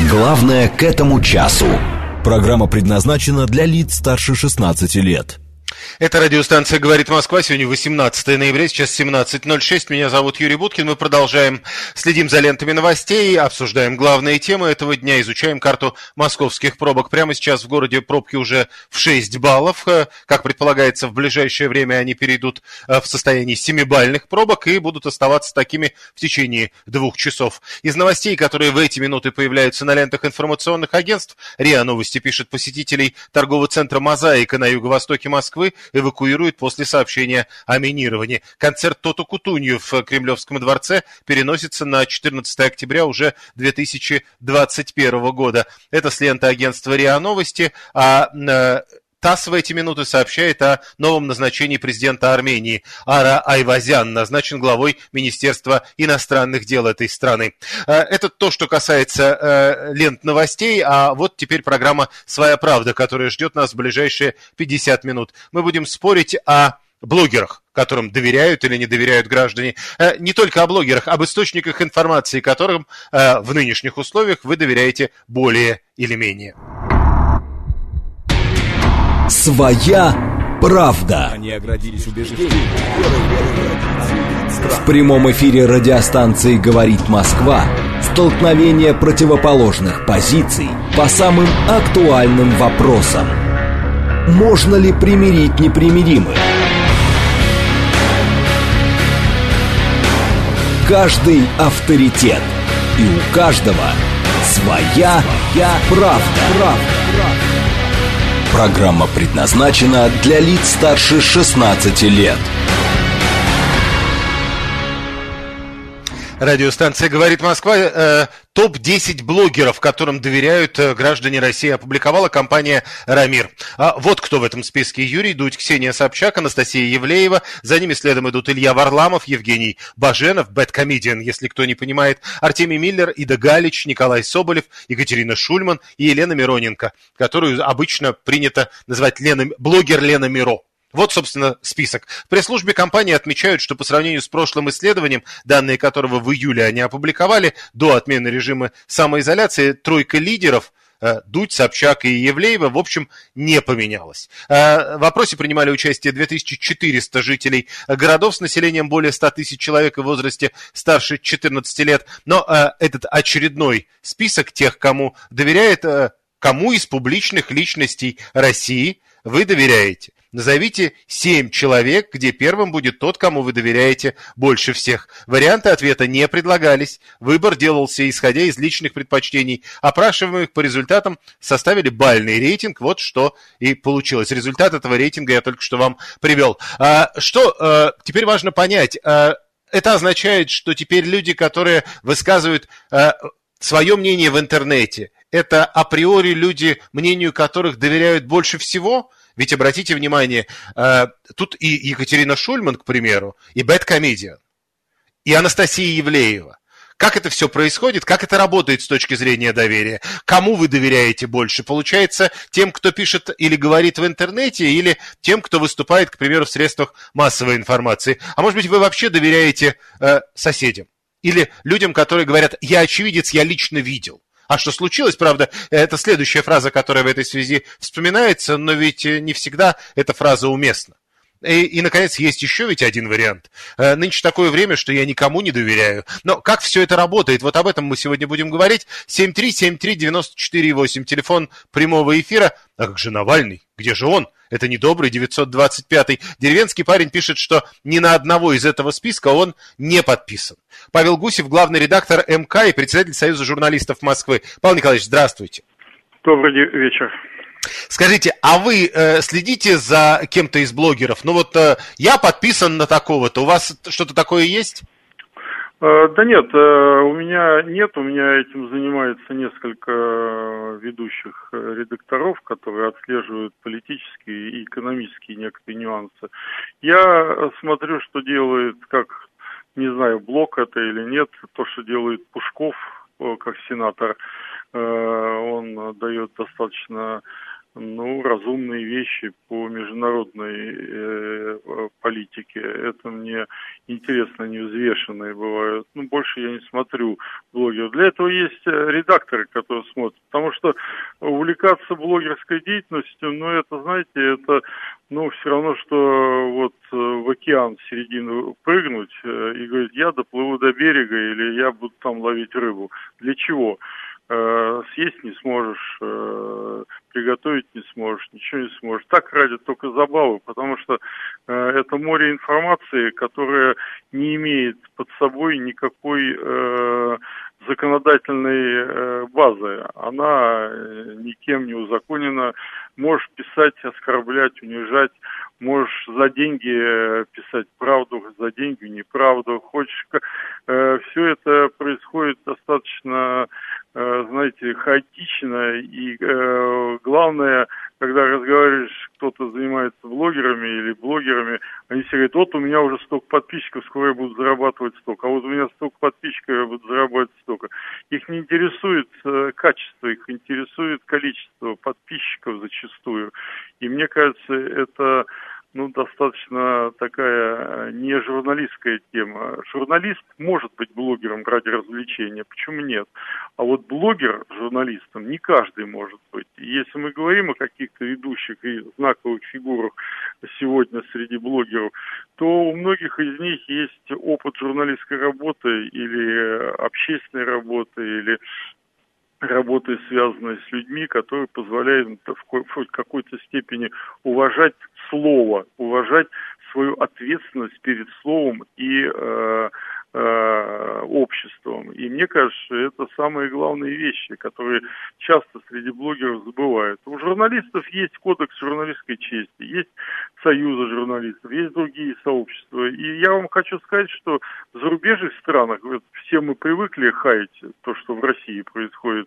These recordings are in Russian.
Главное к этому часу. Программа предназначена для лиц старше 16 лет. Это радиостанция «Говорит Москва». Сегодня 18 ноября, сейчас 17:06. Меня зовут Юрий Буткин. Мы продолжаем, следим за лентами новостей, обсуждаем главные темы этого дня, изучаем карту московских пробок. Прямо сейчас в городе пробки уже в 6 баллов. Как предполагается, в ближайшее время они перейдут в состояние 7-бальных пробок и будут оставаться такими в течение 2 часов. Из новостей, которые в эти минуты появляются на лентах информационных агентств, РИА Новости пишет: посетителей торгового центра «Мозаика» на юго-востоке Москвы эвакуируют после сообщения о минировании. Концерт Тото Кутунью в Кремлевском дворце переносится на 14 октября уже 2021 года. Это с ленты агентства РИА Новости. ТАСС в эти минуты сообщает о новом назначении президента Армении. Ара Айвазян назначен главой Министерства иностранных дел этой страны. Это то, что касается лент новостей, а вот теперь программа «Своя правда», которая ждет нас в ближайшие 50 минут. Мы будем спорить о блогерах, которым доверяют или не доверяют граждане. Не только о блогерах, об источниках информации, которым в нынешних условиях вы доверяете более или менее. Своя правда. Они оградились убеждением. В прямом эфире радиостанции «Говорит Москва» столкновение противоположных позиций по самым актуальным вопросам. Можно ли примирить непримиримых? Каждый авторитет, и у каждого своя правда. Программа предназначена для лиц старше 16 лет. Радиостанция «Говорит Москва». Топ-10 блогеров, которым доверяют граждане России, опубликовала компания «Рамир». Вот кто в этом списке: Юрий Дудь, Ксения Собчак, Анастасия Евлеева. За ними следом идут Илья Варламов, Евгений Баженов, бэдкомедиан, если кто не понимает, Артемий Миллер, Ида Галич, Николай Соболев, Екатерина Шульман и Елена Мироненко, которую обычно принято называть блогер Лена Миро. Вот, собственно, список. В пресс-службе компании отмечают, что по сравнению с прошлым исследованием, данные которого в июле они опубликовали, до отмены режима самоизоляции, тройка лидеров Дудь, Собчак и Евлеева, в общем, не поменялась. В опросе принимали участие 2400 жителей городов с населением более 100 тысяч человек и в возрасте старше 14 лет. Но этот очередной список тех, кому доверяет, кому из публичных личностей России вы доверяете. Назовите 7 человек, где первым будет тот, кому вы доверяете больше всех. Варианты ответа не предлагались. Выбор делался исходя из личных предпочтений. Опрашиваемых по результатам составили бальный рейтинг. Вот что и получилось. Результат этого рейтинга я только что вам привел. Что теперь важно понять. Это означает, что теперь люди, которые высказывают свое мнение в интернете, это априори люди, мнению которых доверяют больше всего? Ведь, обратите внимание, тут и Екатерина Шульман, к примеру, и бэдкомедиан, и Анастасия Евлеева. Как это все происходит, как это работает с точки зрения доверия? Кому вы доверяете больше? Получается, тем, кто пишет или говорит в интернете, или тем, кто выступает, к примеру, в средствах массовой информации? А может быть, вы вообще доверяете соседям? Или людям, которые говорят: «Я очевидец, я лично видел». А что случилось, правда, это следующая фраза, которая в этой связи вспоминается, но ведь не всегда эта фраза уместна. И, наконец, есть еще ведь один вариант. Нынче такое время, что я никому не доверяю. Но как все это работает? Вот об этом мы сегодня будем говорить. 7373948, телефон прямого эфира. А как же Навальный? Где же он? Это недобрый 925-й. Деревенский парень пишет, что ни на одного из этого списка он не подписан. Павел Гусев, главный редактор МК и председатель Союза журналистов Москвы. Павел Николаевич, здравствуйте. Добрый вечер. Скажите, а вы следите за кем-то из блогеров? Ну вот я подписан на такого-то. У вас что-то такое есть? Да нет, у меня нет. У меня этим занимается несколько ведущих редакторов, которые отслеживают политические и экономические некоторые нюансы. Я смотрю, что делает, как, не знаю, блог это или нет, то, что делает Пушков, как сенатор. Он дает достаточно разумные вещи по международной политике. Это мне интересно, они взвешенные бывают. Больше я не смотрю блогеров. Для этого есть редакторы, которые смотрят. Потому что увлекаться блогерской деятельностью, это, знаете, это, все равно, что в океан в середину прыгнуть и говорить, я доплыву до берега или я буду там ловить рыбу. Для чего? Съесть не сможешь, приготовить не сможешь, ничего не сможешь. Так ради только забавы, потому что это море информации, которое не имеет под собой никакой законодательной базы. Она никем не узаконена. Можешь писать, оскорблять, унижать. Можешь за деньги писать правду, за деньги неправду. Хочешь. Все это происходит достаточно, хаотично. И главное, когда разговариваешь, кто-то занимается блогерами или блогерами, они все говорят, у меня уже столько подписчиков, скоро я буду зарабатывать столько. А у меня столько подписчиков, я буду зарабатывать столько. Их не интересует качество, их интересует количество подписчиков зачастую. И мне кажется, это достаточно такая не журналистская тема. Журналист может быть блогером ради развлечения, почему нет? А блогер журналистом не каждый может быть. И если мы говорим о каких-то ведущих и знаковых фигурах сегодня среди блогеров, то у многих из них есть опыт журналистской работы или общественной работы, или работы, связанные с людьми, которые позволяют в какой-то степени уважать слово, уважать свою ответственность перед словом и обществом. И мне кажется, это самые главные вещи, которые часто среди блогеров забывают. У журналистов есть кодекс журналистской чести, есть союзы журналистов, есть другие сообщества. И я вам хочу сказать, что в зарубежных странах, все мы привыкли хаять то, что в России происходит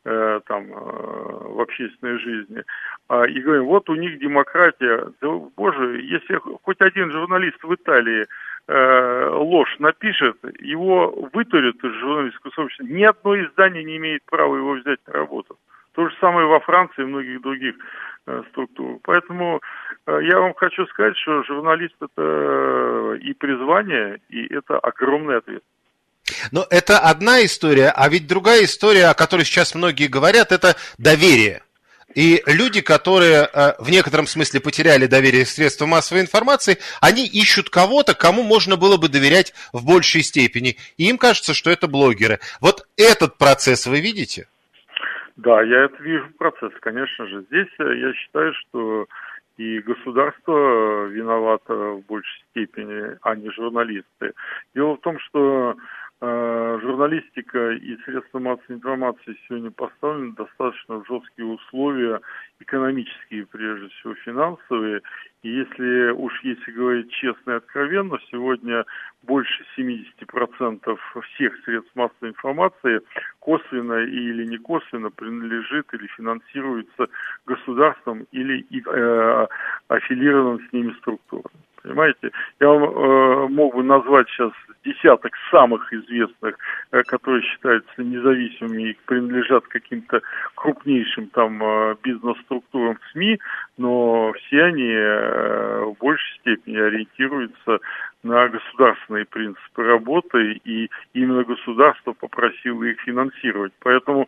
в общественной жизни, и говорим, у них демократия. Да, боже, если хоть один журналист в Италии ложь напишет, его вытурят из журналистского сообщества. Ни одно издание не имеет права его взять на работу. То же самое во Франции и многих других структурах. Поэтому я вам хочу сказать, что журналист – это и призвание, и это огромный ответственность. Но это одна история, а ведь другая история, о которой сейчас многие говорят, это доверие. И люди, которые в некотором смысле потеряли доверие к средствам массовой информации, они ищут кого-то, кому можно было бы доверять в большей степени. И им кажется, что это блогеры. Вот этот процесс вы видите? Да, я это вижу процесс, конечно же. Здесь я считаю, что и государство виновато в большей степени, а не журналисты. Дело в том, что журналистика и средства массовой информации сегодня поставлены достаточно в жесткие условия, экономические, прежде всего, финансовые. И если говорить честно и откровенно, сегодня больше 70% всех средств массовой информации косвенно или не косвенно принадлежит или финансируется государством или аффилированным с ними структурам. Понимаете, я вам мог бы назвать сейчас десяток самых известных, которые считаются независимыми и принадлежат каким-то крупнейшим бизнес-структурам в СМИ, но все они в большей степени ориентируются на государственные принципы работы, и именно государство попросило их финансировать. Поэтому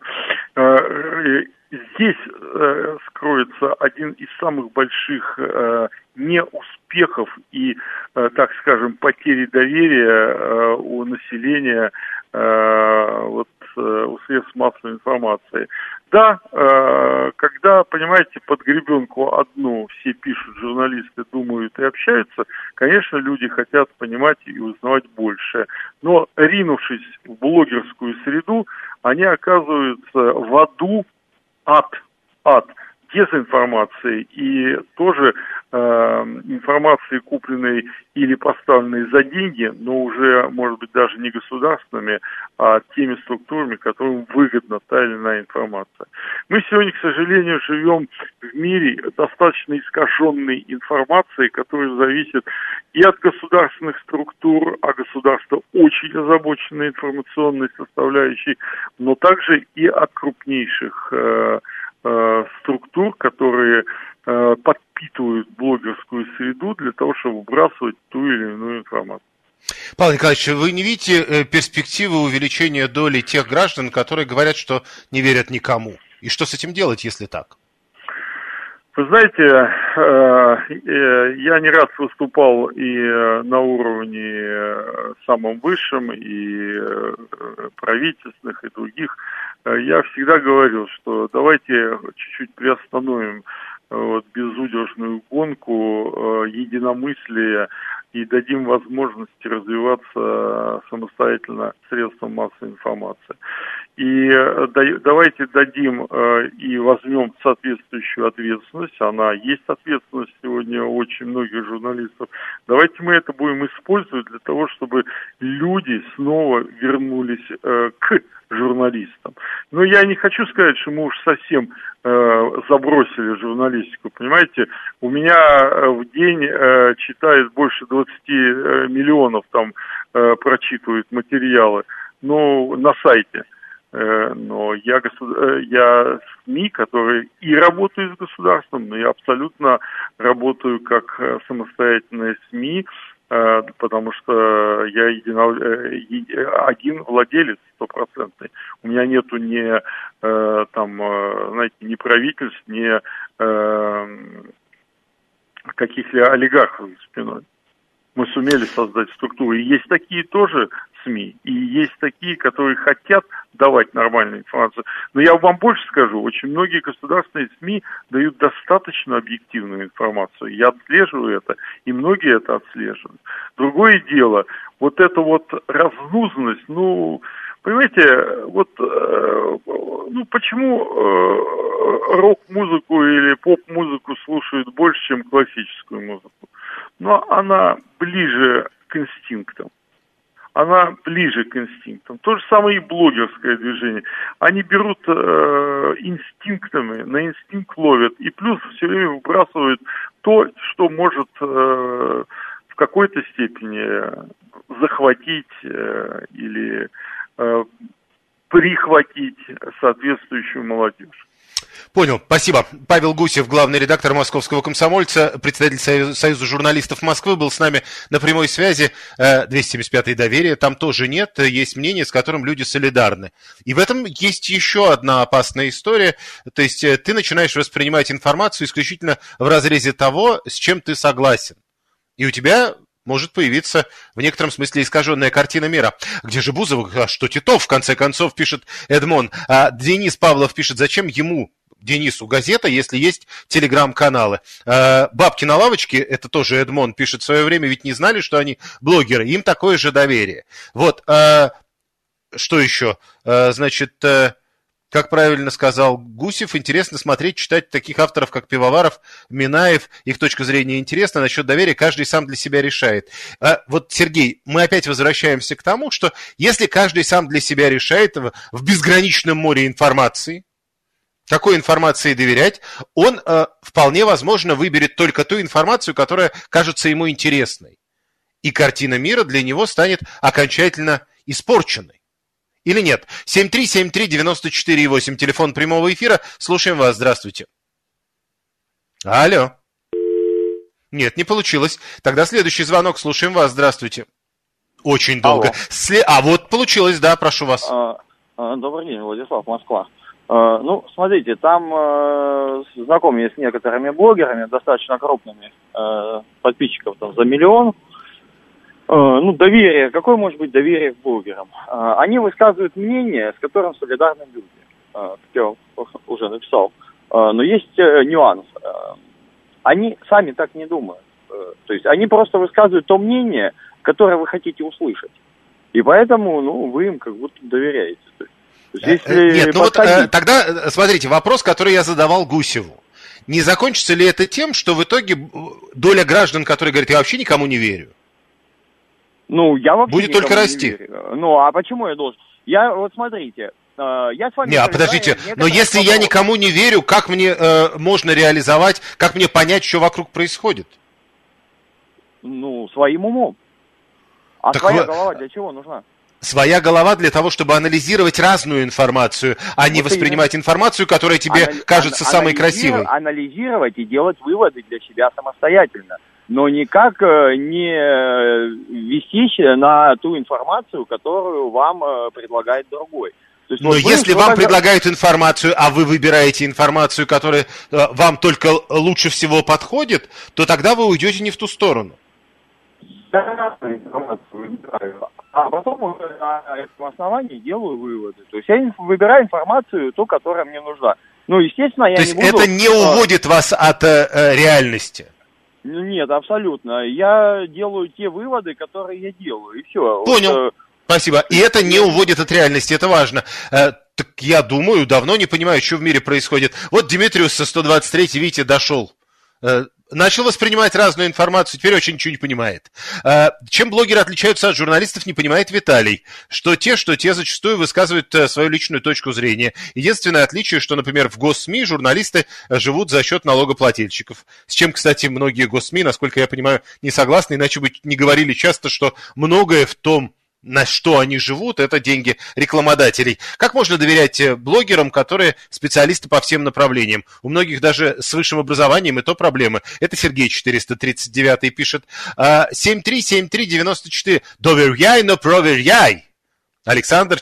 здесь скроется один из самых больших неуспехов и, так скажем, потери доверия у населения у средств массовой информации. Да, когда, понимаете, под гребенку одну все пишут, журналисты думают и общаются, конечно, люди хотят понимать и узнавать больше. Но, ринувшись в блогерскую среду, они оказываются в аду, ад дезинформации и тоже информации, купленной или поставленной за деньги, но уже, может быть, даже не государственными, а теми структурами, которым выгодна та или иная информация. Мы сегодня, к сожалению, живем в мире достаточно искаженной информации, которая зависит и от государственных структур, а государство очень озабочено информационной составляющей, но также и от крупнейших структур, которые подпитывают блогерскую среду для того, чтобы выбрасывать ту или иную информацию. Павел Николаевич, вы не видите перспективы увеличения доли тех граждан, которые говорят, что не верят никому? И что с этим делать, если так? Вы знаете, я не раз выступал и на уровне самом высшем, и правительственных, и других. Я всегда говорил, что давайте чуть-чуть приостановим безудержную гонку единомыслия и дадим возможности развиваться самостоятельно средствам массовой информации. И давайте дадим и возьмем соответствующую ответственность. Она есть ответственность сегодня у очень многих журналистов. Давайте мы это будем использовать для того, чтобы люди снова вернулись к журналистам. Но я не хочу сказать, что мы уж совсем забросили журналистику. Понимаете, у меня в день читает больше 20 миллионов, там прочитывают материалы, на сайте. Но я СМИ, которые и работаю с государством, но я абсолютно работаю как самостоятельная СМИ, потому что я один владелец стопроцентный. У меня нету ни правительств, ни каких-либо олигархов за спиной. Мы сумели создать структуру. И есть такие тоже СМИ, и есть такие, которые хотят давать нормальную информацию. Но я вам больше скажу, очень многие государственные СМИ дают достаточно объективную информацию. Я отслеживаю это, и многие это отслеживают. Другое дело, эта разнузность, понимаете, почему рок-музыку или поп-музыку слушают больше, чем классическую музыку? Но она ближе к инстинктам. То же самое и блогерское движение. Они берут инстинктами, на инстинкт ловят, и плюс все время выбрасывают то, что может в какой-то степени захватить или прихватить соответствующую молодежь. Понял, спасибо. Павел Гусев, главный редактор «Московского комсомольца», председатель Союза журналистов Москвы, был с нами на прямой связи. 275-е доверие, там тоже нет, есть мнение, с которым люди солидарны. И в этом есть еще одна опасная история, то есть ты начинаешь воспринимать информацию исключительно в разрезе того, с чем ты согласен. И у тебя может появиться в некотором смысле искаженная картина мира. Где же Бузов? А что Титов, в конце концов, пишет Эдмон. А Денис Павлов пишет, зачем ему, Денису, газета, если есть телеграм-каналы. Бабки на лавочке, это тоже Эдмон пишет, в свое время ведь не знали, что они блогеры, им такое же доверие. Что еще? Как правильно сказал Гусев, интересно смотреть, читать таких авторов, как Пивоваров, Минаев. Их точка зрения интересна. Насчет доверия каждый сам для себя решает. Сергей, мы опять возвращаемся к тому, что если каждый сам для себя решает в безграничном море информации, какой информации доверять, он вполне возможно выберет только ту информацию, которая кажется ему интересной. И картина мира для него станет окончательно испорченной. Или нет? 7373948, телефон прямого эфира. Слушаем вас, здравствуйте. Алло. Нет, не получилось. Тогда следующий звонок, слушаем вас, здравствуйте. Очень долго. Получилось, да, прошу вас. Добрый день, Владислав, Москва. Смотрите, там знакомы с некоторыми блогерами, достаточно крупными, подписчиков там за 1 миллион. Доверие. Какое может быть доверие к блогерам? Они высказывают мнение, с которым солидарны люди. Как я уже написал. Но есть нюанс. Они сами так не думают. То есть они просто высказывают то мнение, которое вы хотите услышать. И поэтому, вы им как будто доверяете. Тогда, смотрите, вопрос, который я задавал Гусеву. Не закончится ли это тем, что в итоге доля граждан, которые говорят, я вообще никому не верю, я вообще будет только расти? Не верю. А почему я должен? Смотрите, я с вами... подождите, но если я никому не верю, как мне можно реализовать, как мне понять, что вокруг происходит? Своим умом. Своя голова для чего нужна? Своя голова для того, чтобы анализировать разную информацию, а не воспринимать информацию, которая тебе кажется самой красивой. Анализировать и делать выводы для себя самостоятельно. Но никак не вестись на ту информацию, которую вам предлагает другой. То есть, но если вам предлагают информацию, а вы выбираете информацию, которая вам только лучше всего подходит, то тогда вы уйдете не в ту сторону. Да, информацию выбираю, а потом уже на этом основании делаю выводы. То есть я выбираю информацию, ту, которая мне нужна. Ну, естественно, я не буду... То есть это не уводит вас от реальности? Нет, абсолютно. Я делаю те выводы, которые я делаю, и все. Понял. Вот, спасибо. И это не уводит от реальности, это важно. Так я думаю, давно не понимаю, что в мире происходит. Вот Димитриус со 123, видите, дошел. Начал воспринимать разную информацию, теперь очень ничего не понимает. Чем блогеры отличаются от журналистов, не понимает Виталий. Что те зачастую высказывают свою личную точку зрения. Единственное отличие, что, например, в госсми журналисты живут за счет налогоплательщиков. С чем, кстати, многие госсми, насколько я понимаю, не согласны, иначе бы не говорили часто, что многое в том, на что они живут, это деньги рекламодателей. Как можно доверять блогерам, которые специалисты по всем направлениям? У многих даже с высшим образованием и то проблемы. Это Сергей 439 пишет. 737394. Доверяй, но проверяй. Александр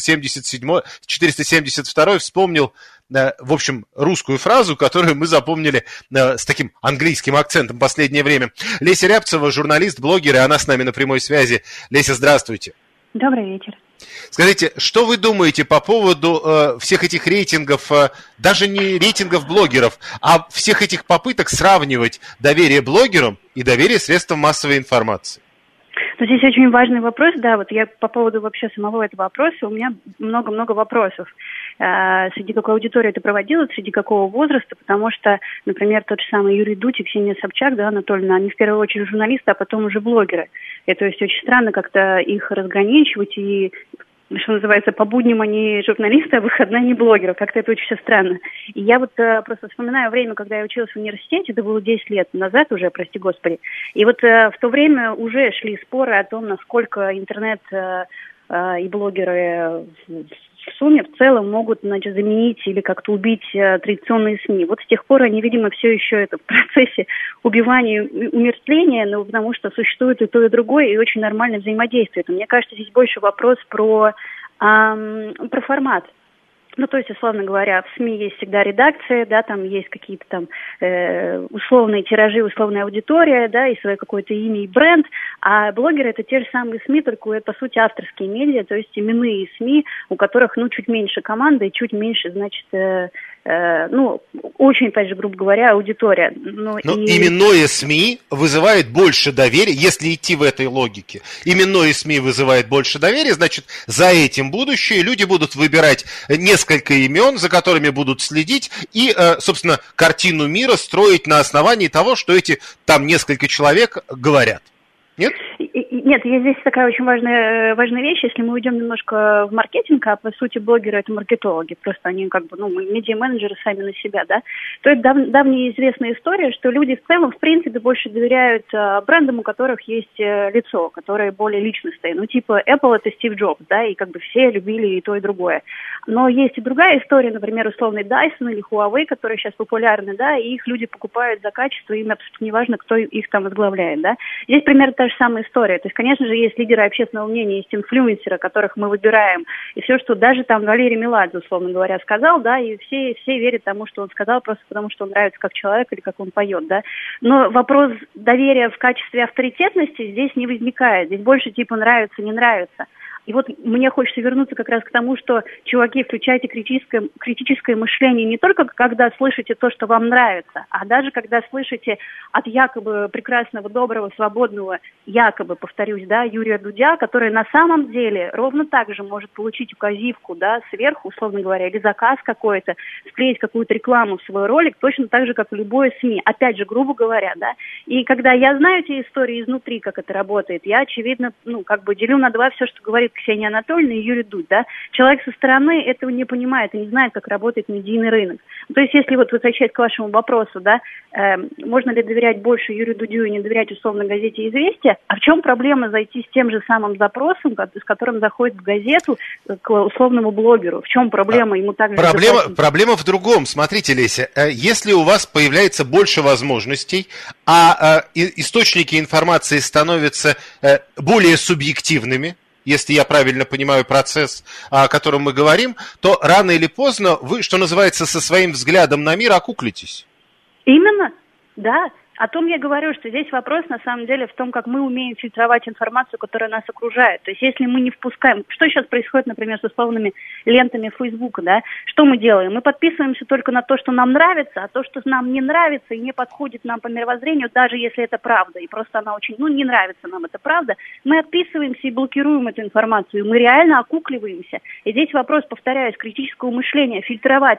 472 вспомнил, в общем, русскую фразу, которую мы запомнили с таким английским акцентом в последнее время. Леся Рябцева, журналист, блогер, и она с нами на прямой связи. Леся, здравствуйте. Добрый вечер. Скажите, что вы думаете по поводу всех этих рейтингов, даже не рейтингов блогеров, а всех этих попыток сравнивать доверие блогерам и доверие средствам массовой информации? Но здесь очень важный вопрос, да, вот я по поводу вообще самого этого вопроса, у меня много-много вопросов. Среди какой аудитории это проводилось, среди какого возраста, потому что, например, тот же самый Юрий Дудь и Ксения Собчак, да, Анатольевна, они в первую очередь журналисты, а потом уже блогеры. И, то есть очень странно как-то их разграничивать и, что называется, по будням они журналисты, а в выходные они блогеры. Как-то это очень все странно. И я вот просто вспоминаю время, когда я училась в университете, это было 10 лет назад уже, прости господи. И вот в то время уже шли споры о том, насколько интернет и блогеры в сумме в целом могут, значит, заменить или как-то убить традиционные СМИ. Вот с тех пор они, видимо, все еще это в процессе убивания и умертвления, но потому что существует и то, и другое, и очень нормально взаимодействует. Мне кажется, здесь больше вопрос про формат. Ну, то есть, условно говоря, в СМИ есть всегда редакция, да, там есть какие-то там условные тиражи, условная аудитория, да, и свое какое-то имя и бренд, а блогеры это те же самые СМИ, только это, по сути, авторские медиа, то есть именные СМИ, у которых, ну, чуть меньше команды и чуть меньше, значит, очень, опять же, грубо говоря, аудитория. Но именное СМИ вызывает больше доверия, если идти в этой логике. Именное СМИ вызывает больше доверия, значит, за этим будущее люди будут выбирать несколько имен, за которыми будут следить, и, собственно, картину мира строить на основании того, что эти там несколько человек говорят. Нет? Нет, здесь такая очень важная вещь. Если мы уйдем немножко в маркетинг, а по сути блогеры это маркетологи, просто они как бы, медиа-менеджеры сами на себя, да, то это давняя известная история, что люди в целом, в принципе, больше доверяют брендам, у которых есть лицо, которые более личностные. Ну, типа Apple это Стив Джобс, да, и как бы все любили и то, и другое. Но есть и другая история, например, условный Dyson или Huawei, которые сейчас популярны, да, и их люди покупают за качество, им абсолютно неважно, кто их там возглавляет, да. Здесь примерно та же самая история. То есть, конечно же, есть лидеры общественного мнения, есть инфлюенсеры, которых мы выбираем. И все, что даже там Валерий Меладзе, условно говоря, сказал, да, и все верят тому, что он сказал, просто потому что он нравится как человек или как он поет, да. Но вопрос доверия в качестве авторитетности здесь не возникает. Здесь больше типа нравится, не нравится. И вот мне хочется вернуться как раз к тому, что, чуваки, включайте критическое мышление не только когда слышите то, что вам нравится, а даже когда слышите от якобы прекрасного, доброго, свободного, якобы, повторюсь, да, Юрия Дудя, который на самом деле ровно так же может получить указивку, да, сверху, условно говоря, или заказ какой-то, склеить какую-то рекламу в свой ролик, точно так же, как и любое СМИ. Опять же, грубо говоря, да. И когда я знаю эти истории изнутри, как это работает, я, очевидно, делю на два все, что говорит Ксения Анатольевна и Юрий Дудь, да, человек со стороны этого не понимает и не знает, как работает медийный рынок. То есть, если вот возвращаясь к вашему вопросу, да, можно ли доверять больше Юрию Дудю и не доверять условно газете «Известия», а в чем проблема зайти с тем же самым запросом, с которым заходит в газету к условному блогеру? В чем проблема? Ему также проблема в другом. Смотрите, Леся, если у вас появляется больше возможностей, а источники информации становятся более субъективными, если я правильно понимаю процесс, о котором мы говорим, то рано или поздно вы, что называется, со своим взглядом на мир окуклитесь. Именно, да. О том я говорю, что здесь вопрос на самом деле в том, как мы умеем фильтровать информацию, которая нас окружает. То есть если мы не впускаем... Что сейчас происходит, например, с условными лентами Фейсбука, да? Что мы делаем? Мы подписываемся только на то, что нам нравится, а то, что нам не нравится и не подходит нам по мировоззрению, даже если это правда, и просто она очень... не нравится нам эта правда, мы отписываемся и блокируем эту информацию. Мы реально окукливаемся. И здесь вопрос, повторяюсь, критического мышления, фильтровать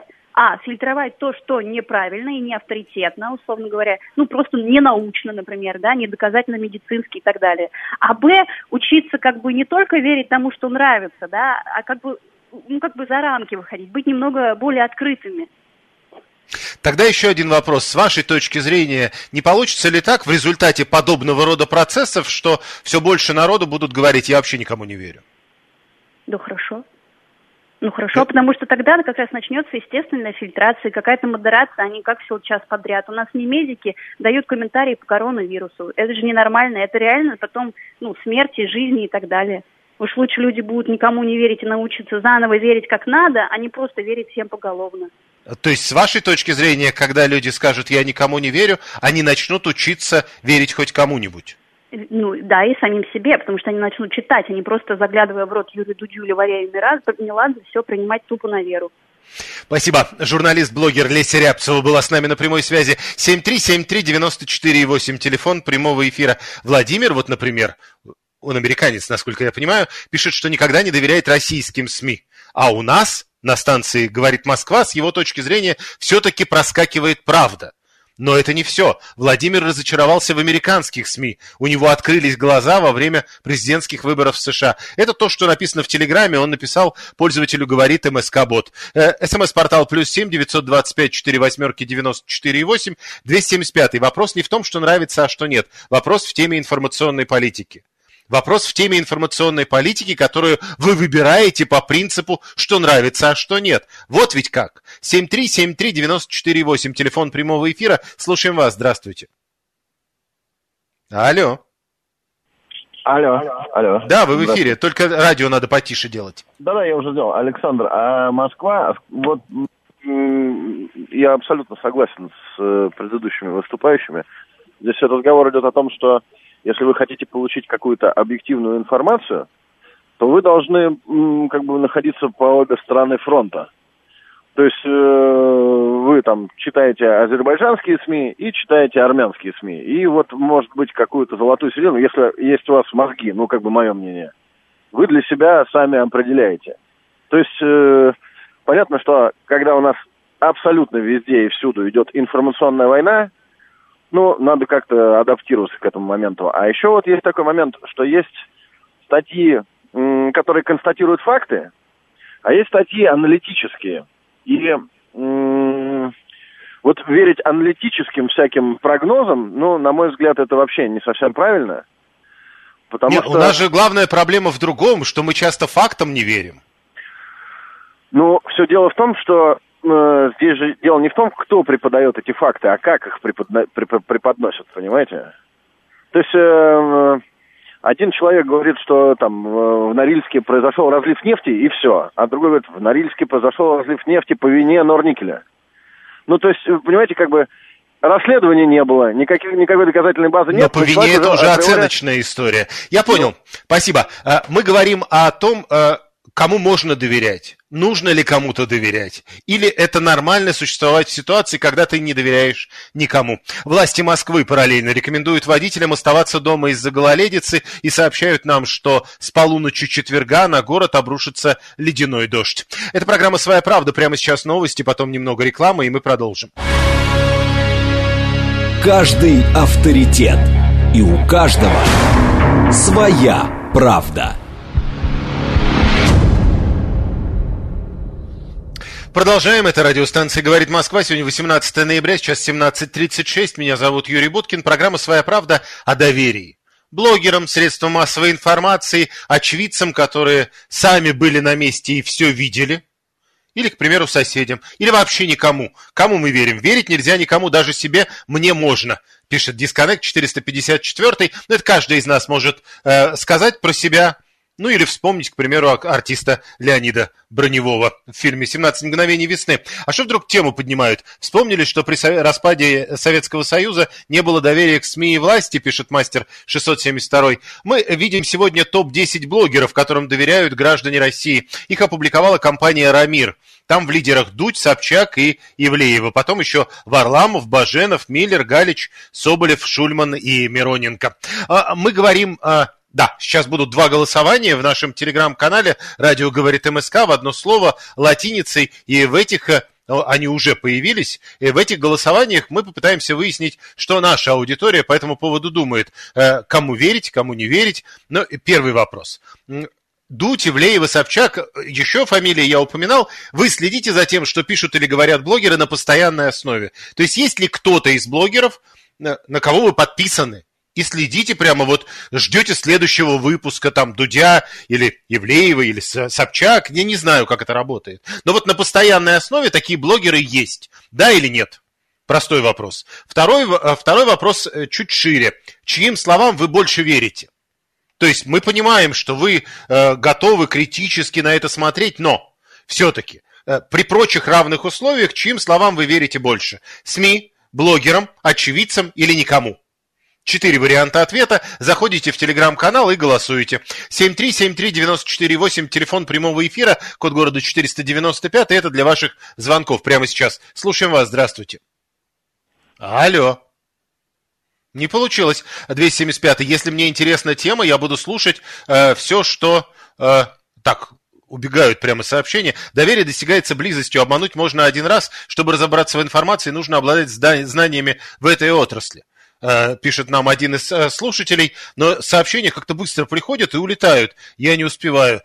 то, что неправильно и не авторитетно, условно говоря, просто не научно, например, да, не доказательно медицински и так далее. А Б, учиться не только верить тому, что нравится, да, а за рамки выходить, быть немного более открытыми. Тогда еще один вопрос. С вашей точки зрения, не получится ли так в результате подобного рода процессов, что все больше народу будут говорить: я вообще никому не верю? Да хорошо. Хорошо, потому что тогда как раз начнется естественная фильтрация, какая-то модерация, а не как все час подряд. У нас не медики дают комментарии по коронавирусу. Это же ненормально, это реально потом смерти, жизни и так далее. Уж лучше люди будут никому не верить и научиться заново верить как надо, а не просто верить всем поголовно. То есть, с вашей точки зрения, когда люди скажут «я никому не верю», они начнут учиться верить хоть кому-нибудь? Да, и самим себе, потому что они начнут читать, а не просто заглядывая в рот Юрию Дудю или Валерию Меладзе, все принимать тупо на веру. Спасибо. Журналист-блогер Леся Рябцева была с нами на прямой связи. 7373948, телефон прямого эфира. Владимир, например, он американец, насколько я понимаю, пишет, что никогда не доверяет российским СМИ. А у нас на станции «Говорит Москва» с его точки зрения все-таки проскакивает правда. Но это не все. Владимир разочаровался в американских СМИ. У него открылись глаза во время президентских выборов в США. Это то, что написано в Телеграме. Он написал пользователю «Говорит МСК-бот». СМС-портал +7 925 48 94 8 275. Вопрос не в том, что нравится, а что нет. Вопрос в теме информационной политики. Вопрос в теме информационной политики, которую вы выбираете по принципу, что нравится, а что нет. Вот ведь как. 7373948, телефон прямого эфира. Слушаем вас. Здравствуйте. Алло. Алло. Да, вы в эфире. Только радио надо потише делать. Да, я уже сделал. Александр, а Москва... я абсолютно согласен с предыдущими выступающими. Здесь разговор идет о том, что если вы хотите получить какую-то объективную информацию, то вы должны находиться по обе стороны фронта. То есть вы читаете азербайджанские СМИ и читаете армянские СМИ. И может быть, какую-то золотую середину, если есть у вас мозги, мое мнение, вы для себя сами определяете. То есть понятно, что когда у нас абсолютно везде и всюду идет информационная война, надо как-то адаптироваться к этому моменту. А еще есть такой момент, что есть статьи, которые констатируют факты, а есть статьи аналитические. И верить аналитическим всяким прогнозам, на мой взгляд, это вообще не совсем правильно. Потому что... У нас же главная проблема в другом, что мы часто фактам не верим. Все дело в том, что здесь же дело не в том, кто преподает эти факты, а как их преподносят, понимаете? То есть один человек говорит, что в Норильске произошел разлив нефти, и все. А другой говорит, в Норильске произошел разлив нефти по вине Норникеля. То есть, понимаете, расследования не было, никакой доказательной базы нет. Но по вине это уже оценочная история. Я понял. Спасибо. Мы говорим о том... Кому можно доверять? Нужно ли кому-то доверять? Или это нормально существовать в ситуации, когда ты не доверяешь никому? Власти Москвы параллельно рекомендуют водителям оставаться дома из-за гололедицы и сообщают нам, что с полуночи четверга на город обрушится ледяной дождь. Это программа «Своя правда». Прямо сейчас новости, потом немного рекламы, и мы продолжим. Каждый авторитет. И у каждого своя правда. Продолжаем. Это радиостанция «Говорит Москва». Сегодня 18 ноября, сейчас 17:36. Меня зовут Юрий Буткин. Программа «Своя правда» о доверии. Блогерам, средствам массовой информации, очевидцам, которые сами были на месте и все видели. Или, к примеру, соседям. Или вообще никому. Кому мы верим? Верить нельзя никому, даже себе. Мне можно, пишет Disconnect 454. Это каждый из нас может сказать про себя. Ну или вспомнить, к примеру, артиста Леонида Броневого в фильме «17 мгновений весны». А что вдруг тему поднимают? Вспомнили, что при распаде Советского Союза не было доверия к СМИ и власти, пишет мастер 672. Мы видим сегодня топ-10 блогеров, которым доверяют граждане России. Их опубликовала компания «Рамир». Там в лидерах Дудь, Собчак и Ивлеева. Потом еще Варламов, Баженов, Миллер, Галич, Соболев, Шульман и Мироненко. Мы говорим... Да, сейчас будут два голосования в нашем телеграм-канале «Радио говорит МСК» в одно слово латиницей, и в этих, они уже появились, и в этих голосованиях мы попытаемся выяснить, что наша аудитория по этому поводу думает, кому верить, кому не верить. Но первый вопрос. Дудь, Ивлеева, Собчак, еще фамилии я упоминал. Вы следите за тем, что пишут или говорят блогеры на постоянной основе? То есть есть ли кто-то из блогеров, на кого вы подписаны? И следите прямо, вот ждете следующего выпуска, там, Дудя или Ивлеева или Собчак, я не знаю, как это работает. Но вот на постоянной основе такие блогеры есть, да или нет? Простой вопрос. Второй вопрос чуть шире. Чьим словам вы больше верите? То есть мы понимаем, что вы готовы критически на это смотреть, но все-таки при прочих равных условиях, чьим словам вы верите больше? СМИ, блогерам, очевидцам или никому? 4 варианта ответа. Заходите в телеграм-канал и голосуете. 7373948, телефон прямого эфира, код города 495. Это для ваших звонков прямо сейчас. Слушаем вас. Здравствуйте. Алло. Не получилось. 275. Если мне интересна тема, я буду слушать все, что... Так, убегают прямо сообщения. Доверие достигается близостью. Обмануть можно один раз. Чтобы разобраться в информации, нужно обладать знаниями в этой отрасли. Пишет нам один из слушателей, но сообщения как-то быстро приходят и улетают. Я не успеваю.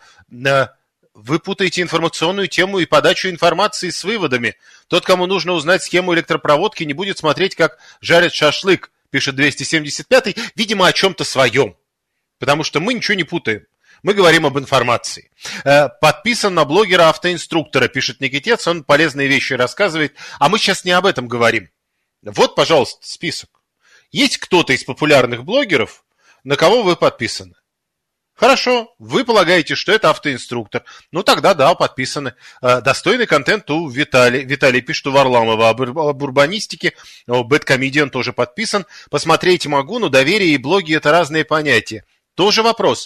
Вы путаете информационную тему и подачу информации с выводами. Тот, кому нужно узнать схему электропроводки, не будет смотреть, как жарят шашлык, пишет 275-й, видимо, о чем-то своем. Потому что мы ничего не путаем. Мы говорим об информации. Подписан на блогера автоинструктора, пишет Никитец, он полезные вещи рассказывает. А мы сейчас не об этом говорим. Вот, пожалуйста, список. Есть кто-то из популярных блогеров, на кого вы подписаны? Хорошо, вы полагаете, что это автоинструктор. Ну тогда да, подписаны. Достойный контент у Виталия. Виталий пишет у Варламова об урбанистике. Бэдкомедиан тоже подписан. Посмотреть могу, но доверие и блоги – это разные понятия. Тоже вопрос.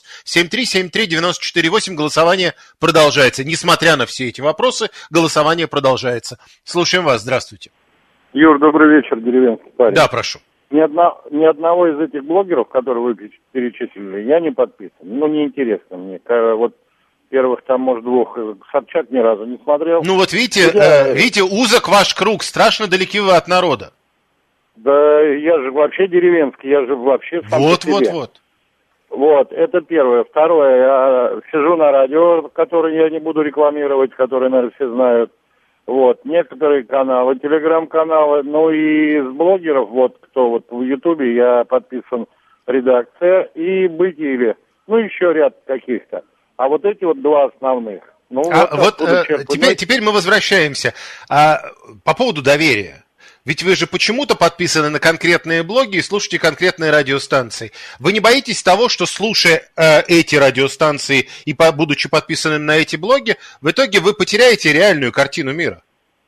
7373948, голосование продолжается. Несмотря на все эти вопросы, голосование продолжается. Слушаем вас, здравствуйте. Юр, добрый вечер, деревенский парень. Да, прошу. Ни одного из этих блогеров, которые вы перечислили, я не подписан. Ну, неинтересно мне. Вот первых там, может, двух. Собчак ни разу не смотрел. Ну, вот видите, узок ваш круг, страшно далеки вы от народа. Да, я же вообще деревенский, я же вообще сам по себе. Вот. Вот, это первое. Второе, я сижу на радио, которое я не буду рекламировать, которое, наверное, все знают. Вот, некоторые каналы, телеграм-каналы, ну и из блогеров, вот, кто вот в Ютубе, я подписан «Редакция» и «Бытие», ну, еще ряд каких-то. А вот эти вот два основных. Ну, теперь мы возвращаемся. По поводу доверия. Ведь вы же почему-то подписаны на конкретные блоги и слушаете конкретные радиостанции. Вы не боитесь того, что, слушая эти радиостанции и будучи подписанным на эти блоги, в итоге вы потеряете реальную картину мира?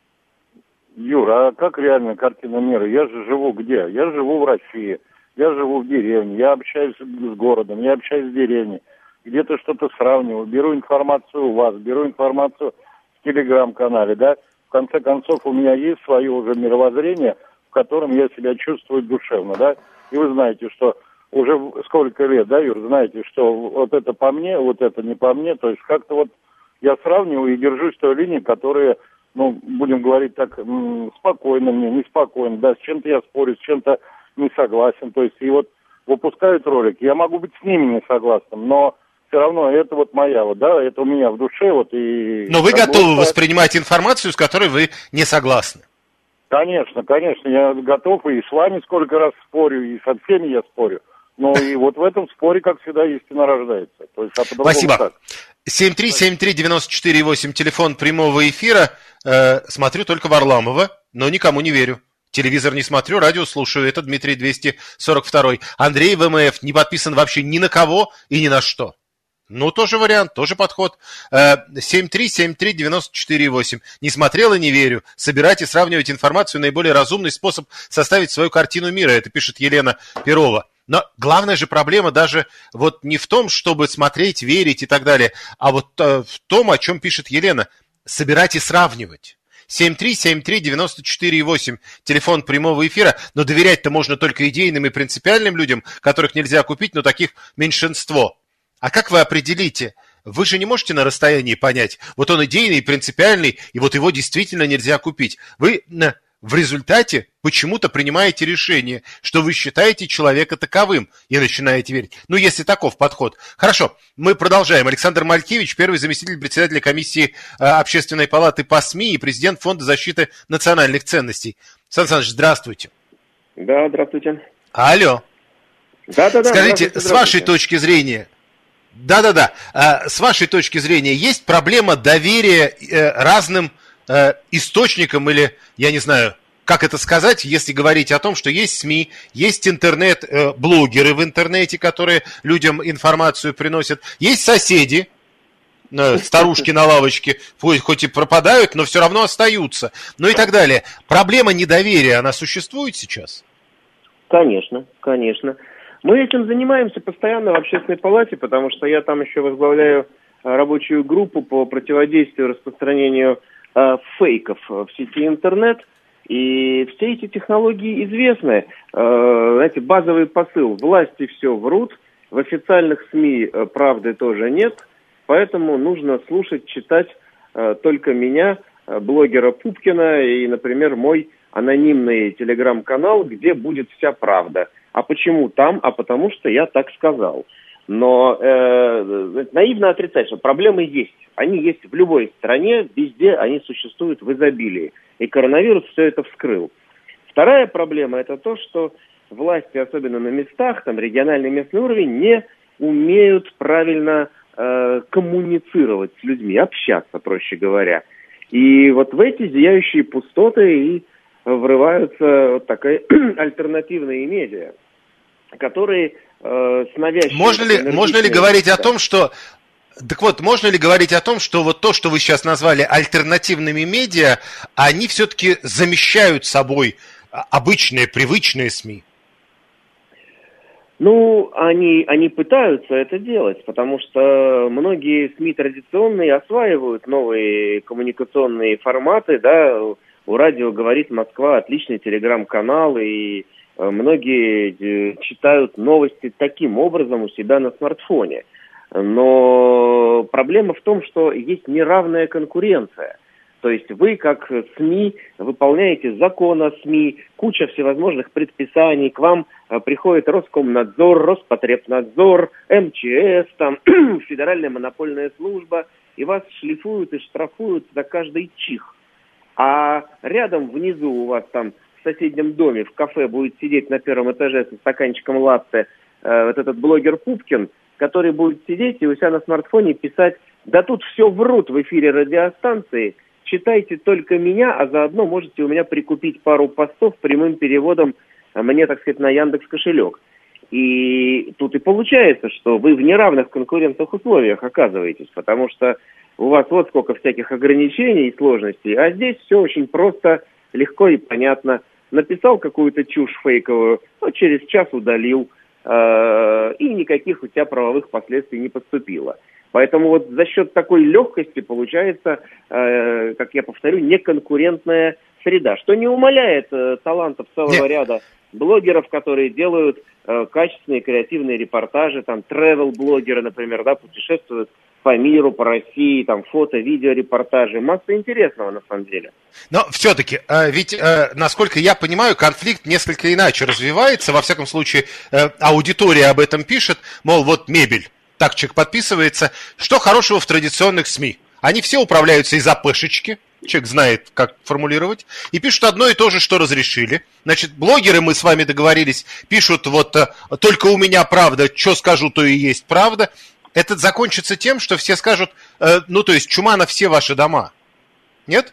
Юра, а как реальная картина мира? Я же живу где? Я живу в России, я живу в деревне, я общаюсь с городом, я общаюсь с деревней. Где-то что-то сравниваю, беру информацию у вас, беру информацию в телеграм-канале, да? В конце концов, у меня есть свое уже мировоззрение, в котором я себя чувствую душевно, да? И вы знаете, что уже сколько лет, да, Юр, знаете, что вот это по мне, вот это не по мне. То есть как-то вот я сравниваю и держусь той линии, которая, ну, будем говорить так, спокойно мне, неспокойно, да, с чем-то я спорю, с чем-то не согласен. То есть и вот выпускают ролики, я могу быть с ними не согласным, но все равно это вот моя, вот, да, это у меня в душе, вот, и... Но вы готовы воспринимать информацию, с которой вы не согласны? Конечно, я готов, и с вами сколько раз спорю, и со всеми я спорю. Но и вот в этом споре, как всегда, истина рождается. То есть, спасибо. Так. 7373948, телефон прямого эфира. Смотрю только Варламова, но никому не верю. Телевизор не смотрю, радио слушаю. Это Дмитрий 242. Андрей ВМФ не подписан вообще ни на кого и ни на что. Ну, тоже вариант, тоже подход. 7373948. Не смотрел и не верю. Собирать и сравнивать информацию — наиболее разумный способ составить свою картину мира. Это пишет Елена Перова. Но главная же проблема даже вот не в том, чтобы смотреть, верить и так далее, а вот в том, о чем пишет Елена. Собирать и сравнивать. 7373948, телефон прямого эфира. Но доверять-то можно только идейным и принципиальным людям, которых нельзя купить, но таких меньшинство. А как вы определите? Вы же не можете на расстоянии понять, вот он идейный, принципиальный, и вот его действительно нельзя купить. Вы в результате почему-то принимаете решение, что вы считаете человека таковым, и начинаете верить. Ну, если таков подход. Хорошо, мы продолжаем. Александр Малькевич, первый заместитель председателя комиссии Общественной палаты по СМИ и президент Фонда защиты национальных ценностей. Сан Саныч, здравствуйте. Да, здравствуйте. Алло. Да. Скажите, с вашей точки зрения... С вашей точки зрения, есть проблема доверия разным источникам или, я не знаю, как это сказать, если говорить о том, что есть СМИ, есть интернет, блогеры в интернете, которые людям информацию приносят, есть соседи, старушки на лавочке, хоть и пропадают, но все равно остаются, ну и так далее. Проблема недоверия, она существует сейчас? Конечно. Мы этим занимаемся постоянно в Общественной палате, потому что я там еще возглавляю рабочую группу по противодействию распространению фейков в сети интернет. И все эти технологии известны. Знаете, базовый посыл: власти все врут, в официальных СМИ правды тоже нет, поэтому нужно слушать, читать только меня, блогера Пупкина и, например, мой анонимный телеграм-канал, где будет вся правда. А почему там? А потому что я так сказал. Но наивно отрицать, что проблемы есть. Они есть в любой стране, везде они существуют в изобилии. И коронавирус все это вскрыл. Вторая проблема — это то, что власти, особенно на местах, там региональный и местный уровень, не умеют правильно коммуницировать с людьми, общаться, проще говоря. И вот в эти зияющие пустоты и врываются вот такие альтернативные медиа, которые с навязчивой... Можно ли говорить о том, что... Так вот, можно ли говорить о том, что вот то, что вы сейчас назвали альтернативными медиа, они все-таки замещают собой обычные, привычные СМИ? Ну, они пытаются это делать, потому что многие СМИ традиционные осваивают новые коммуникационные форматы, да. У радио «Говорит Москва» отличный телеграм-канал, и многие читают новости таким образом у себя на смартфоне. Но проблема в том, что есть неравная конкуренция. То есть вы, как СМИ, выполняете закон о СМИ, куча всевозможных предписаний, к вам приходит Роскомнадзор, Роспотребнадзор, МЧС, там, Федеральная монопольная служба, и вас шлифуют и штрафуют за каждый чих. А рядом внизу у вас там в соседнем доме в кафе будет сидеть на первом этаже со стаканчиком латте вот этот блогер Пупкин, который будет сидеть и у себя на смартфоне писать: да тут все врут в эфире радиостанции, читайте только меня, а заодно можете у меня прикупить пару постов прямым переводом мне, так сказать, на Яндекс.Кошелек. И тут и получается, что вы в неравных конкурентных условиях оказываетесь, потому что у вас вот сколько всяких ограничений и сложностей, а здесь все очень просто, легко и понятно. Написал какую-то чушь фейковую, но через час удалил, и никаких у тебя правовых последствий не поступило. Поэтому вот за счет такой легкости получается, как я повторю, неконкурентная среда, что не умаляет талантов целого ряда блогеров, которые делают качественные креативные репортажи, там travel-блогеры, например, да, путешествуют по миру, по России, там фото, видео, репортажи. Масса интересного на самом деле. Но все-таки, ведь, насколько я понимаю, конфликт несколько иначе развивается. Во всяком случае, аудитория об этом пишет, мол, вот мебель. Так человек подписывается. Что хорошего в традиционных СМИ? Они все управляются из АПшечки. Человек знает, как формулировать. И пишут одно и то же, что разрешили. Значит, блогеры, мы с вами договорились, пишут вот «только у меня правда, что скажу, то и есть правда». Это закончится тем, что все скажут, то есть чума на все ваши дома. Нет?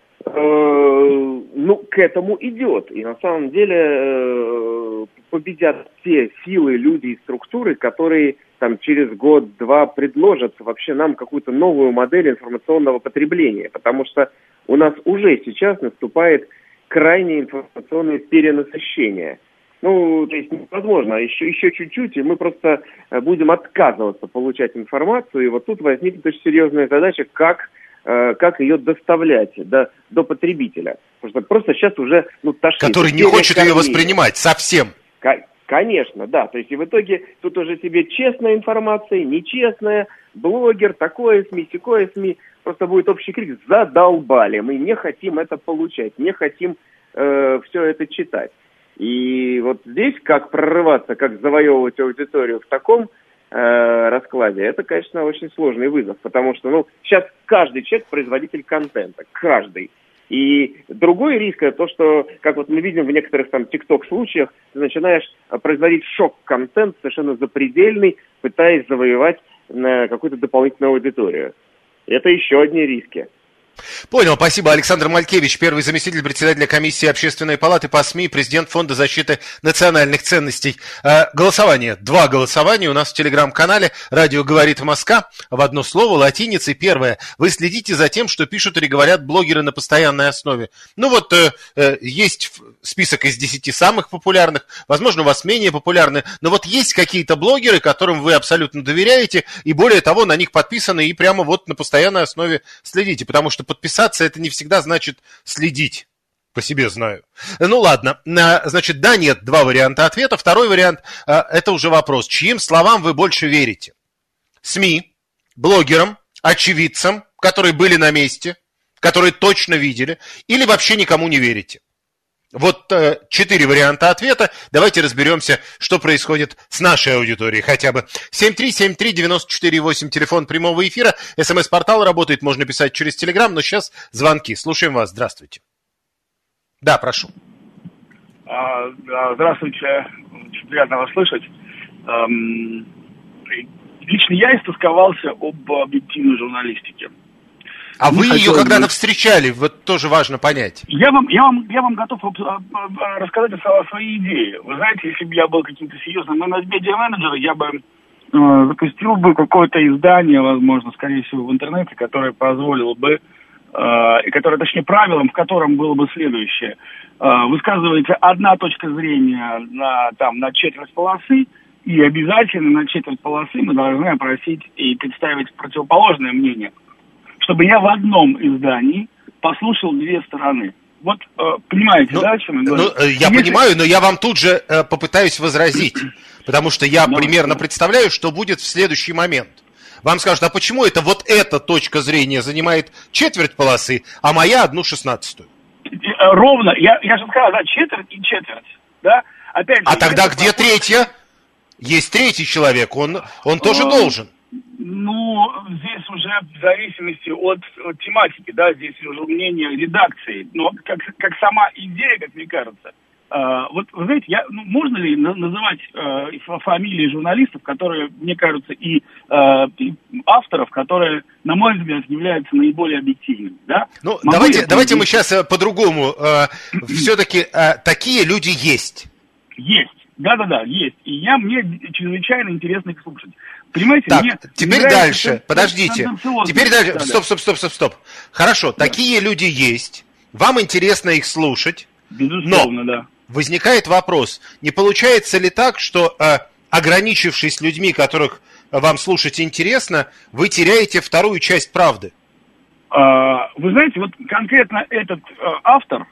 К этому идет. И на самом деле победят те силы, люди и структуры, которые там через год-два предложат вообще нам какую-то новую модель информационного потребления. Потому что у нас уже сейчас наступает крайнее информационное перенасыщение. То есть невозможно, еще чуть-чуть, и мы просто будем отказываться получать информацию, и вот тут возникнет очень серьезная задача, как ее доставлять до потребителя. Потому что просто сейчас уже тошнит. Который не хочет ее воспринимать совсем. Конечно, да. То есть и в итоге тут уже тебе честная информация, нечестная, блогер, такое СМИ, сякое СМИ. Просто будет общий крик: задолбали, мы не хотим это получать, не хотим все это читать. И вот здесь как прорываться, как завоевывать аудиторию в таком раскладе, это, конечно, очень сложный вызов, потому что, сейчас каждый человек производитель контента, каждый. И другой риск это то, что, как вот мы видим в некоторых там TikTok-случаях, ты начинаешь производить шок-контент совершенно запредельный, пытаясь завоевать какую-то дополнительную аудиторию. Это еще одни риски. Понял, спасибо. Александр Малькевич, первый заместитель председателя комиссии Общественной палаты по СМИ, президент Фонда защиты национальных ценностей. Голосование. 2 голосования у нас в телеграм-канале «Радио говорит Москва». В одно слово, латиницей. Первое. Вы следите за тем, что пишут или говорят блогеры на постоянной основе. Есть список из 10 самых популярных. Возможно, у вас менее популярные. Но вот есть какие-то блогеры, которым вы абсолютно доверяете. И более того, на них подписаны и прямо вот на постоянной основе следите. Потому что подписаться это не всегда значит следить. По себе знаю. Ладно. Значит, да, нет, 2 варианта ответа. Второй вариант, это уже вопрос. Чьим словам вы больше верите? СМИ, блогерам, очевидцам, которые были на месте, которые точно видели, или вообще никому не верите? Вот 4 варианта ответа. Давайте разберемся, что происходит с нашей аудиторией хотя бы. 7373948, телефон прямого эфира. СМС-портал работает, можно писать через Телеграм, но сейчас звонки. Слушаем вас. Здравствуйте. Да, прошу. Здравствуйте. Очень приятно вас слышать. Лично я истосковался об объективной журналистике. А вы ее когда-то встречали? Вот тоже важно понять. Я вам готов рассказать о своей идее. Вы знаете, если бы я был каким-то серьезным медиа-менеджером, я бы запустил бы какое-то издание, возможно, скорее всего, в интернете, которое позволило бы, и которое, точнее, правилом, в котором было бы следующее. Высказывается одна точка зрения на четверть полосы, и обязательно на четверть полосы мы должны опросить и представить противоположное мнение, чтобы я в одном издании послушал 2 стороны. Вот, понимаете, да, о чем я говорю? Я понимаю, но я вам тут же попытаюсь возразить, потому что я примерно представляю, что будет в следующий момент. Вам скажут, а почему это вот эта точка зрения занимает четверть полосы, а моя 1/16? Ровно, я же сказал, да, четверть и четверть, да? Опять же, тогда где третья? Есть третий человек, он тоже должен. Здесь уже в зависимости от тематики, да, здесь уже мнение редакции. Но как сама идея, как мне кажется, вот, вы знаете, можно ли называть фамилии журналистов, которые, мне кажется, и авторов, которые, на мой взгляд, являются наиболее объективными, да? Давайте мы сейчас по-другому. Все-таки такие люди есть. Есть. Да, есть. И мне чрезвычайно интересно их слушать. Понимаете, так, теперь дальше, подождите. Теперь дальше, стоп. Хорошо, такие люди есть, вам интересно их слушать, безусловно, но возникает вопрос, не получается ли так, что, ограничившись людьми, которых вам слушать интересно, вы теряете вторую часть правды? Вы знаете, вот конкретно этот автор,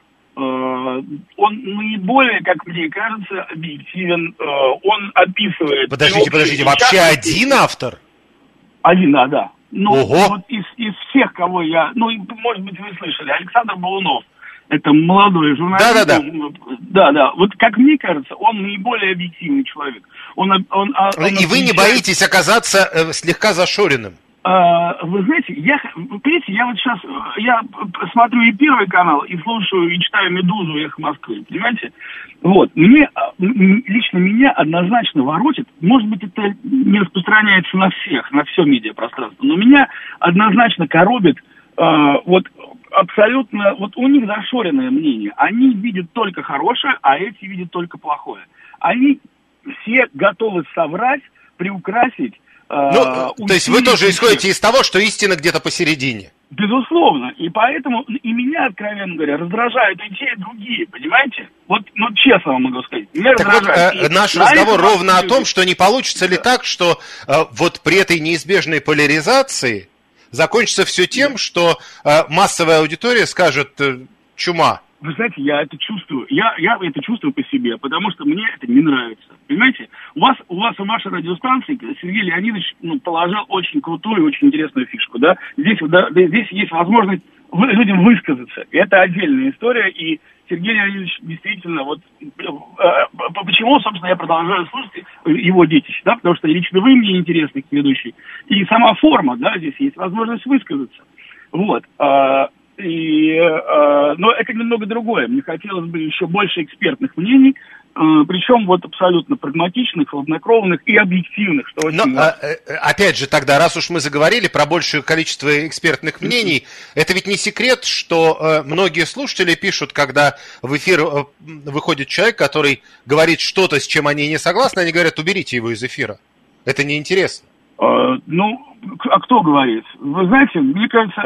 он наиболее, как мне кажется, объективен. Он описывает... Подождите, вообще один автор? Один, да. Ого! Вот из всех, кого я... может быть, вы слышали, Александр Балунов. это молодой журналист. Да. Вот как мне кажется, он наиболее объективный человек. И вы не боитесь оказаться слегка зашоренным? Вы знаете, я вот сейчас, я смотрю и Первый канал, и слушаю, и читаю «Медузу», и «Эхо Москвы», понимаете? Вот, лично меня однозначно воротит, может быть, это не распространяется на всех, на все медиапространство, но меня однозначно коробит, вот абсолютно, вот у них зашоренное мнение, они видят только хорошее, а эти видят только плохое. Они все готовы соврать, приукрасить. То есть вы тоже исходите из того, что истина где-то посередине? Безусловно. И поэтому и меня, откровенно говоря, раздражают и те, и другие, понимаете? Вот, честно вам могу сказать. Наш разговор ровно о том, что не получится ли так, что вот при этой неизбежной поляризации закончится все тем, что массовая аудитория скажет «чума». Вы знаете, я это чувствую. Я это чувствую по себе, потому что мне это не нравится. Понимаете? У вас в вашей радиостанции Сергей Леонидович положил очень крутую, очень интересную фишку. Да? Здесь есть возможность людям высказаться. И это отдельная история. И Сергей Леонидович действительно, почему, собственно, я продолжаю слушать его детище, да, потому что лично вы мне интересны, как ведущий. И сама форма, да, здесь есть возможность высказаться. Вот. Но это немного другое. Мне хотелось бы еще больше экспертных мнений, причем абсолютно прагматичных, хладнокровных и объективных. Что очень опять же, тогда, раз уж мы заговорили про большее количество экспертных мнений, это ведь не секрет, что многие слушатели пишут, когда в эфир выходит человек, который говорит что-то, с чем они не согласны, они говорят, уберите его из эфира. Это неинтересно. А кто говорит? Вы знаете, мне кажется,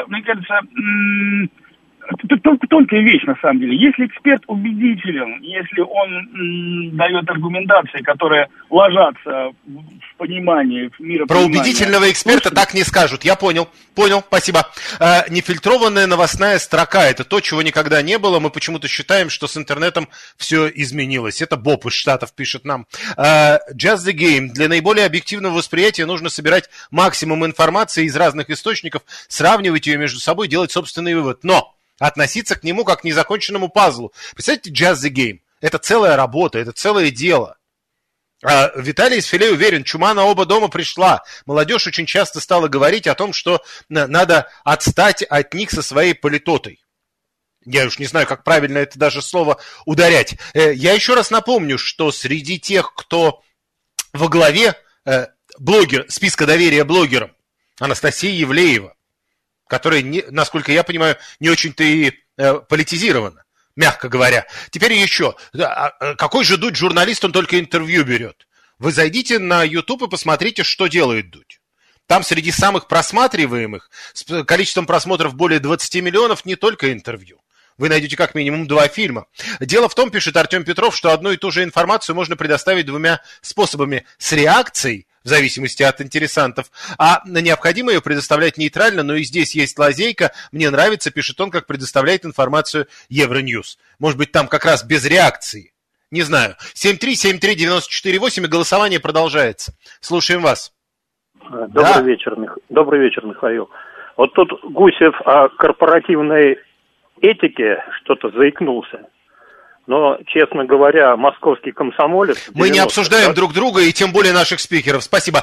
это тонкая вещь, на самом деле. Если эксперт убедителен, если он дает аргументации, которые ложатся в понимание, в миропонимание... Про убедительного эксперта так не скажут. Я понял, спасибо. Нефильтрованная новостная строка – это то, чего никогда не было. Мы почему-то считаем, что с интернетом все изменилось. Это Боб из Штатов пишет нам. Just the game. Для наиболее объективного восприятия нужно собирать максимум информации из разных источников, сравнивать ее между собой, делать собственный вывод. Но относиться к нему как к незаконченному пазлу. Представляете, Just the game. Это целая работа, это целое дело. Виталий из Филе уверен, чума на оба дома пришла. Молодежь очень часто стала говорить о том, что надо отстать от них со своей политотой. Я уж не знаю, как правильно это даже слово ударять. Я еще раз напомню, что среди тех, кто во главе списка доверия блогерам, Анастасия Евлеева, которая, насколько я понимаю, не очень-то и политизирована, мягко говоря. Теперь еще, какой же Дудь журналист, он только интервью берет. Вы зайдите на YouTube и посмотрите, что делает Дудь. Там среди самых просматриваемых, с количеством просмотров более 20 миллионов, не только интервью. Вы найдете как минимум 2 фильма. Дело в том, пишет Артем Петров, что одну и ту же информацию можно предоставить 2 способами. С реакцией, в зависимости от интересантов, а необходимо ее предоставлять нейтрально, но и здесь есть лазейка. Мне нравится, пишет он, как предоставляет информацию Евроньюз. Может быть, там как раз без реакции. Не знаю. 7373948, и голосование продолжается. Слушаем вас. Добрый вечер, Михаил. Вот тут Гусев о корпоративной этике что-то заикнулся. Но, честно говоря, московский комсомолец... Мы не обсуждаем друг друга и тем более наших спикеров. Спасибо.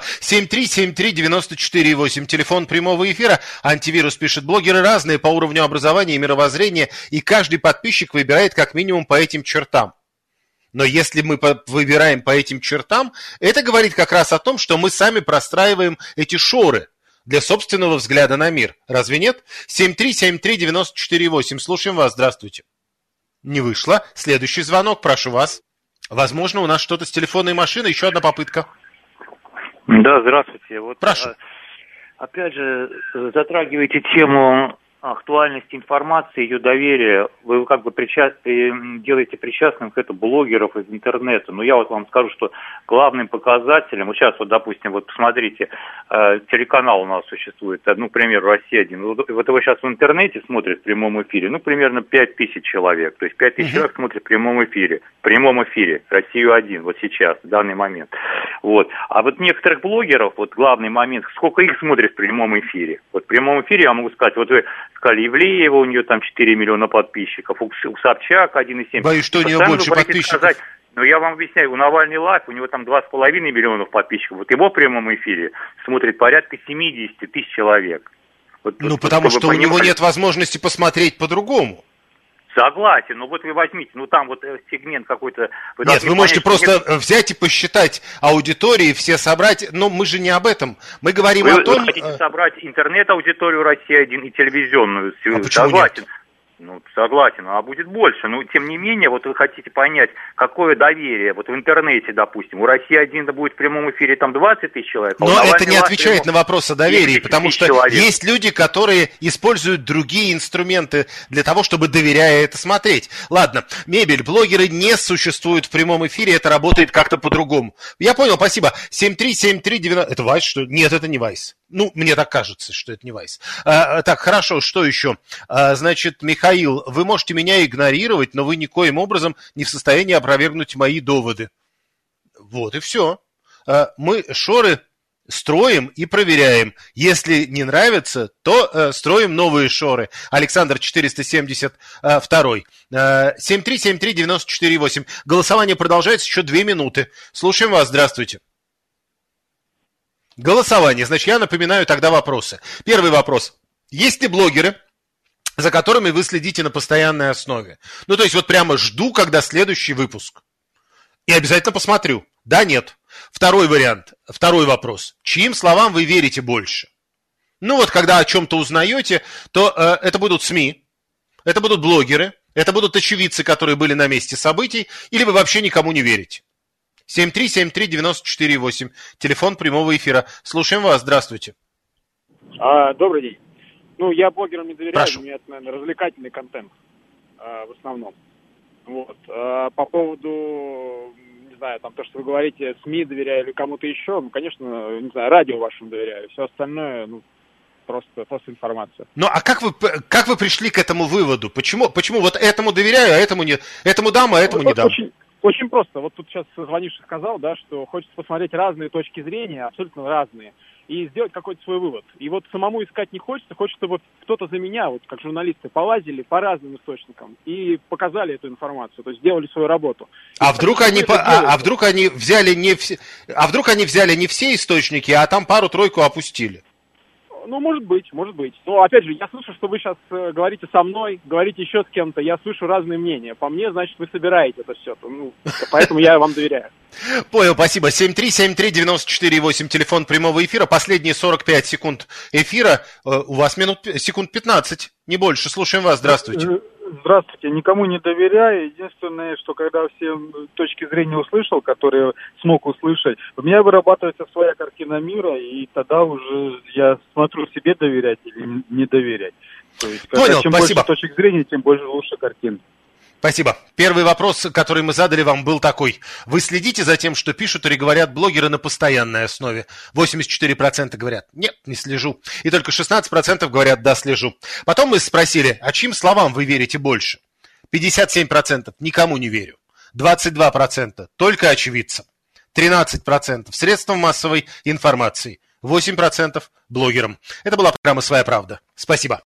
7373948, телефон прямого эфира. Антивирус, пишет, блогеры разные по уровню образования и мировоззрения, и каждый подписчик выбирает как минимум по этим чертам. Но если мы выбираем по этим чертам, это говорит как раз о том, что мы сами простраиваем эти шоры для собственного взгляда на мир. Разве нет? 7373948. Слушаем вас. Здравствуйте. Не вышло. Следующий звонок. Прошу вас. Возможно, у нас что-то с телефонной машиной. Еще одна попытка. Да, здравствуйте. Прошу. Опять же, затрагиваете тему актуальности информации, ее доверия. Вы как бы делаете причастным к этому блогеров из интернета. Но я вам скажу, что главным показателем, сейчас допустим, посмотрите, телеканал у нас существует, к примеру, «Россия-1». Вот его сейчас в интернете смотрят в прямом эфире, примерно 5000 человек. То есть 5000 человек смотрят в прямом эфире, «Россию-1», вот сейчас, в данный момент. А некоторых блогеров, главный момент, сколько их смотрят в прямом эфире. В прямом эфире я могу сказать, вы сказали, Ивлеева, у нее там 4 миллиона подписчиков, у Собчак 1,7. Боюсь, что у нее больше подписчиков. Но я вам объясняю, у Навальный Лайв, у него там 2,5 миллиона подписчиков. Вот его в прямом эфире смотрит порядка 70 тысяч человек. Вот, ну, потому что у него нет возможности посмотреть по-другому. Согласен, но вот вы возьмите, ну там вот сегмент какой-то... Нет, вы можете просто взять и посчитать аудитории, все собрать, но мы же не об этом. Мы говорим о том... Вы хотите собрать интернет-аудиторию России-1 и телевизионную. А согласен. Нет? Ну, согласен, а будет больше. Но, тем не менее, вот вы хотите понять, какое доверие, вот в интернете, допустим, у России-1 будет в прямом эфире там 20 тысяч человек. Но это не отвечает на вопрос о доверии, потому что есть люди, которые используют другие инструменты для того, чтобы, доверяя это, смотреть. Ладно, мебель, блогеры не существуют в прямом эфире, это работает как-то по-другому. Я понял, спасибо. 73739... Это Вайс, что ли? Нет, это не Вайс. Ну, мне так кажется, что это не Вайс. Так, хорошо, что еще? Значит, Михаил, вы можете меня игнорировать, но вы никоим образом не в состоянии опровергнуть мои доводы. Вот и все. Мы шоры строим и проверяем. Если не нравится, то строим новые шоры. Александр 472. 7373948. Голосование продолжается еще 2 минуты. Слушаем вас. Здравствуйте. Голосование. Значит, я напоминаю тогда вопросы. Первый вопрос. Есть ли блогеры, за которыми вы следите на постоянной основе? Ну, то есть, вот прямо жду, когда следующий выпуск. И обязательно посмотрю. Да, нет. Второй вариант. Второй вопрос. Чьим словам вы верите больше? Ну, вот когда о чем-то узнаете, то это будут СМИ, это будут блогеры, это будут очевидцы, которые были на месте событий, или вы вообще никому не верите. 7373948. Телефон прямого эфира. Слушаем вас. Здравствуйте. Добрый день. Ну, я блогерам не доверяю, Прошу. у меня это, наверное, развлекательный контент в основном. Вот. По поводу, не знаю, там то, что вы говорите, СМИ доверяю или кому-то еще, ну, конечно, не знаю, радио вашему доверяю. Все остальное, ну, просто информация. Ну, а как вы пришли к этому выводу? Почему вот этому доверяю, а этому нет? Этому дам, а этому не дам? Очень просто. Вот тут сейчас звонивший сказал, да, что хочется посмотреть разные точки зрения, абсолютно разные, и сделать какой-то свой вывод. И вот самому искать не хочется, хочется, чтобы кто-то за меня, вот как журналисты, полазили по разным источникам и показали эту информацию, то есть сделали свою работу. А вдруг они взяли не все источники, а там пару-тройку опустили? Ну, может быть. Но, опять же, я слышу, что вы сейчас говорите со мной, говорите еще с кем-то, я слышу разные мнения. По мне, значит, вы собираете это все. Ну, поэтому я вам доверяю. Понял, спасибо. 7373948, телефон прямого эфира. Последние 45 секунд эфира. У вас секунд 15, не больше. Слушаем вас. Здравствуйте. Здравствуйте. Никому не доверяю. Единственное, что когда все точки зрения услышал, которые смог услышать, у меня вырабатывается своя картина мира, и тогда уже я смотрю, себе доверять или не доверять. То есть, понял, чем спасибо. больше точек зрения, тем больше лучше картин. Спасибо. Первый вопрос, который мы задали вам, был такой. Вы следите за тем, что пишут или говорят блогеры на постоянной основе? 84% говорят, нет, не слежу. И только 16% говорят, да, слежу. Потом мы спросили, а чьим словам вы верите больше? 57% никому не верю. 22% только очевидцам. 13% средствам массовой информации. 8% блогерам. Это была программа «Своя правда». Спасибо.